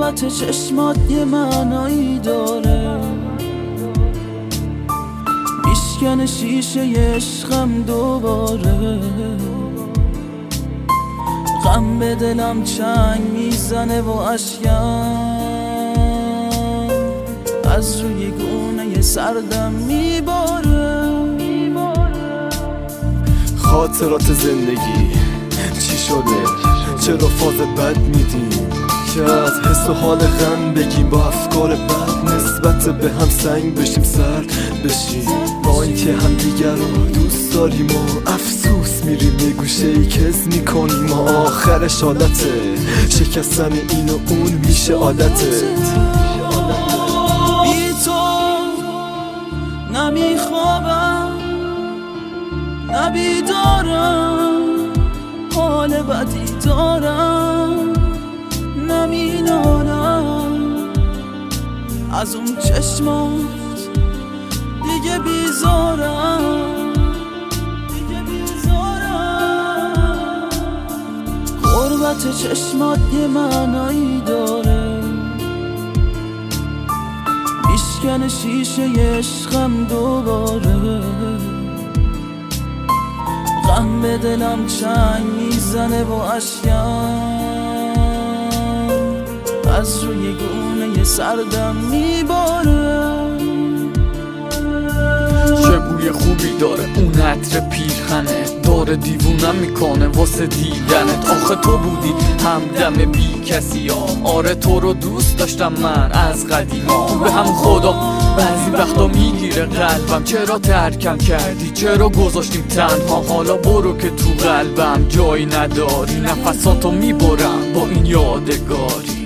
غربت چشمات یه معنایی داره، میشکنه شیشه عشقم دوباره. غم به دلم چنگ میزنه و اشکم از روی گونه سردم میباره. خاطرات زندگی چی شده؟ چرا فاز بد میدیم که از حس و حال غم بگیم، با افکار بد نسبت به هم سنگ بشیم، سرد بشیم، با اینکه هم دیگر رو دوست داریم و افسوس میریم یه گوشه ای کز میکنیم. آخرش عادته، شکستن این و اون میشه عادتت. بی تو نمیخوابم نبیدارم، حال بدی دارم نمینالم از اون چشمات دیگه بیزارم. غربت چشمات یه معنایی داره، میشکنه شیشه عشقم دوباره. غم به دلم چنگ میزنه و اشکم از روی گونه سردم میباره. چه بوی خوبی داره اون عطر پیرهنه، داره دیوونم میکنه واسه دیدنت. آخه تو بودی همدم بی کسی ها، آره تو رو دوست داشتم من از قدیما. به هم خدا بعضی وقتا میگیره قلبم، چرا ترکم کردی، چرا گذاشتیم تنها. حالا برو که تو قلبم جایی نداری، نفساتو میبرم با این یادگاری.